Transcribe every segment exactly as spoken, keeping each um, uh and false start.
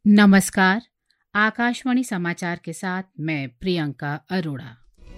नमस्कार। आकाशवाणी समाचार के साथ मैं प्रियंका अरोड़ा।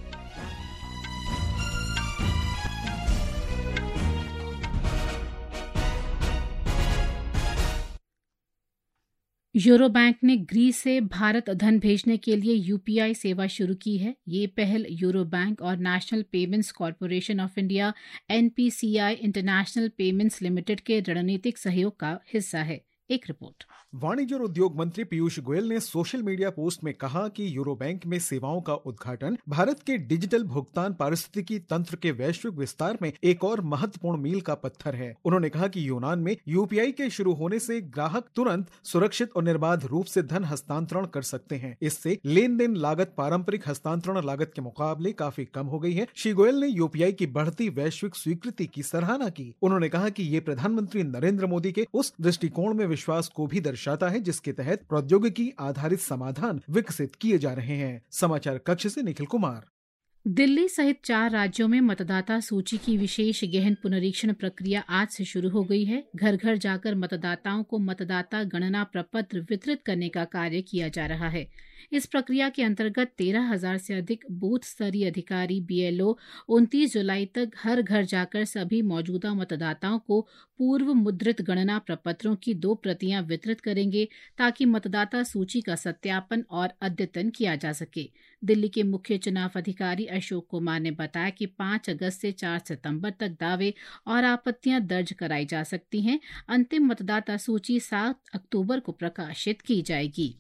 यूरो बैंक ने ग्रीस से भारत धन भेजने के लिए यूपीआई सेवा शुरू की है। ये पहल यूरो बैंक और national payments corporation of India NPCI international payments limited के रणनीतिक सहयोग का हिस्सा है। एक रिपोर्ट। वाणिज्य और उद्योग मंत्री पीयूष गोयल ने सोशल मीडिया पोस्ट में कहा कि यूरो बैंक में सेवाओं का उद्घाटन भारत के डिजिटल भुगतान पारिस्थितिकी तंत्र के वैश्विक विस्तार में एक और महत्वपूर्ण मील का पत्थर है। उन्होंने कहा कि यूनान में यूपीआई के शुरू होने से ग्राहक तुरंत सुरक्षित और निर्बाध रूप से धन हस्तांतरण कर सकते हैं। इससे लेन देन लागत पारंपरिक हस्तांतरण लागत के मुकाबले काफी कम हो गई है। श्री गोयल ने यूपीआई की बढ़ती वैश्विक स्वीकृति की सराहना की। उन्होंने कहा कि ये प्रधानमंत्री नरेंद्र मोदी के उस दृष्टिकोण में विश्वास को भी दर्शाता है जिसके तहत प्रौद्योगिकी आधारित समाधान विकसित किए जा रहे हैं। समाचार कक्ष से निखिल कुमार। दिल्ली सहित चार राज्यों में मतदाता सूची की विशेष गहन पुनरीक्षण प्रक्रिया आज से शुरू हो गई है। घर घर जाकर मतदाताओं को मतदाता गणना प्रपत्र वितरित करने का कार्य किया जा रहा है। इस प्रक्रिया के अंतर्गत तेरह हजार से अधिक बूथ स्तरीय अधिकारी बीएलओ उनतीस जुलाई तक हर घर जाकर सभी मौजूदा मतदाताओं को पूर्व मुद्रित गणना प्रपत्रों की दो प्रतियां वितरित करेंगे ताकि मतदाता सूची का सत्यापन और अद्यतन किया जा सके। दिल्ली के मुख्य चुनाव अधिकारी अशोक कुमार ने बताया कि पाँच अगस्त से चार सितंबर तक दावे और आपत्तियां दर्ज कराई जा सकती हैं। अंतिम मतदाता सूची सात अक्टूबर को प्रकाशित की जाएगी।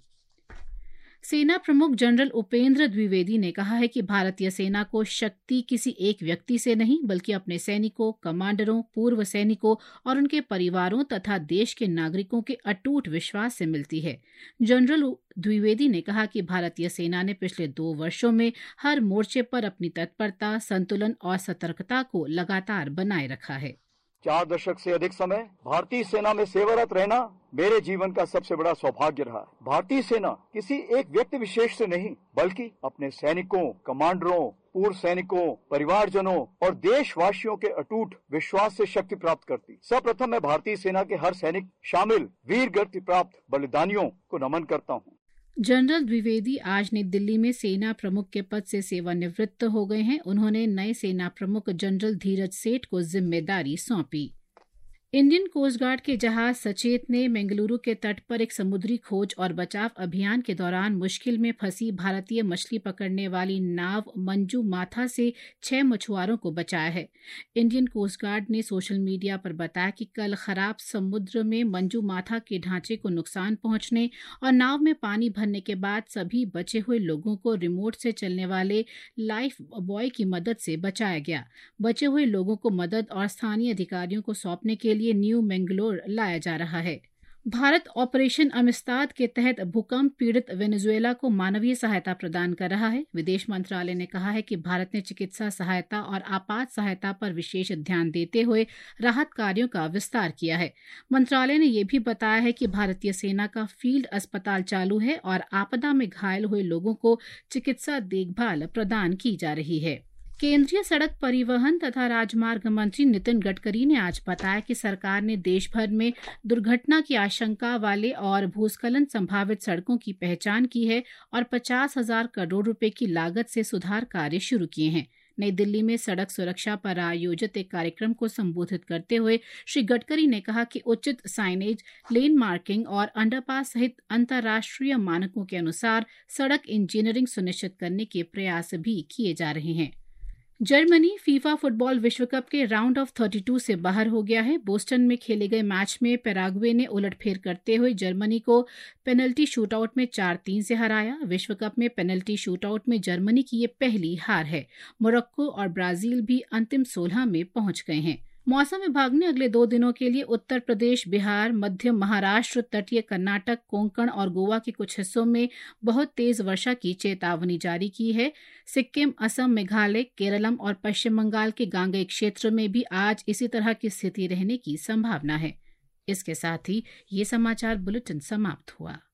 सेना प्रमुख जनरल उपेंद्र द्विवेदी ने कहा है कि भारतीय सेना को शक्ति किसी एक व्यक्ति से नहीं बल्कि अपने सैनिकों, कमांडरों, पूर्व सैनिकों और उनके परिवारों तथा देश के नागरिकों के अटूट विश्वास से मिलती है। जनरल द्विवेदी ने कहा कि भारतीय सेना ने पिछले दो वर्षों में हर मोर्चे पर अपनी तत्परता, संतुलन और सतर्कता को लगातार बनाए रखा है। चार दशक से अधिक समय भारतीय सेना में सेवारत रहना मेरे जीवन का सबसे बड़ा सौभाग्य रहा है। भारतीय सेना किसी एक व्यक्ति विशेष से नहीं बल्कि अपने सैनिकों, कमांडरों, पूर्व सैनिकों, परिवारजनों और देशवासियों के अटूट विश्वास से शक्ति प्राप्त करती। सर्वप्रथम मैं भारतीय सेना के हर सैनिक शामिल वीर गति प्राप्त बलिदानियों को नमन करता हूँ। जनरल द्विवेदी आज नई दिल्ली में सेना प्रमुख के पद से सेवानिवृत्त हो गए हैं। उन्होंने नए सेना प्रमुख जनरल धीरज सेठ को जिम्मेदारी सौंपी। इंडियन कोस्ट गार्ड के जहाज सचेत ने बेंगलुरु के तट पर एक समुद्री खोज और बचाव अभियान के दौरान मुश्किल में फंसी भारतीय मछली पकड़ने वाली नाव मंजू माथा से छह मछुआरों को बचाया है। इंडियन कोस्ट गार्ड ने सोशल मीडिया पर बताया कि कल खराब समुद्र में मंजू माथा के ढांचे को नुकसान पहुंचने और नाव में पानी भरने के बाद सभी बचे हुए लोगों को रिमोट से चलने वाले लाइफ बॉय की मदद से बचाया गया। बचे हुए लोगों को मदद और स्थानीय अधिकारियों को सौंपने के लिए न्यू मैंगलोर लाया जा रहा है। भारत ऑपरेशन अमिस्ताद के तहत भूकंप पीड़ित वेनेजुएला को मानवीय सहायता प्रदान कर रहा है। विदेश मंत्रालय ने कहा है कि भारत ने चिकित्सा सहायता और आपात सहायता पर विशेष ध्यान देते हुए राहत कार्यों का विस्तार किया है। मंत्रालय ने यह भी बताया है कि भारतीय सेना का फील्ड अस्पताल चालू है और आपदा में घायल हुए लोगों को चिकित्सा देखभाल प्रदान की जा रही है। केंद्रीय सड़क परिवहन तथा राजमार्ग मंत्री नितिन गडकरी ने आज बताया कि सरकार ने देश भर में दुर्घटना की आशंका वाले और भूस्खलन संभावित सड़कों की पहचान की है और पचास हजार करोड़ रुपए की लागत से सुधार कार्य शुरू किए हैं। नई दिल्ली में सड़क सुरक्षा पर आयोजित एक कार्यक्रम को संबोधित करते हुए श्री गडकरी ने कहा कि उचित साइनेज, लेन मार्किंग और अंडरपास सहित अंतर्राष्ट्रीय मानकों के अनुसार सड़क इंजीनियरिंग सुनिश्चित करने के प्रयास भी किए जा रहे हैं। जर्मनी फीफा फुटबॉल विश्व कप के राउंड ऑफ बत्तीस से बाहर हो गया है। बोस्टन में खेले गए मैच में पैराग्वे ने उलटफेर करते हुए जर्मनी को पेनल्टी शूटआउट में चार तीन से हराया। विश्व कप में पेनल्टी शूटआउट में जर्मनी की ये पहली हार है। मोरक्को और ब्राजील भी अंतिम सोलह में पहुंच गए हैं। मौसम विभाग ने अगले दो दिनों के लिए उत्तर प्रदेश, बिहार, मध्य महाराष्ट्र, तटीय कर्नाटक, कोंकण और गोवा के कुछ हिस्सों में बहुत तेज वर्षा की चेतावनी जारी की है। सिक्किम, असम, मेघालय, केरलम और पश्चिम बंगाल के गांगेय क्षेत्र में भी आज इसी तरह की स्थिति रहने की संभावना है। इसके साथ ही ये समाचार बुलेटिन समाप्त हुआ।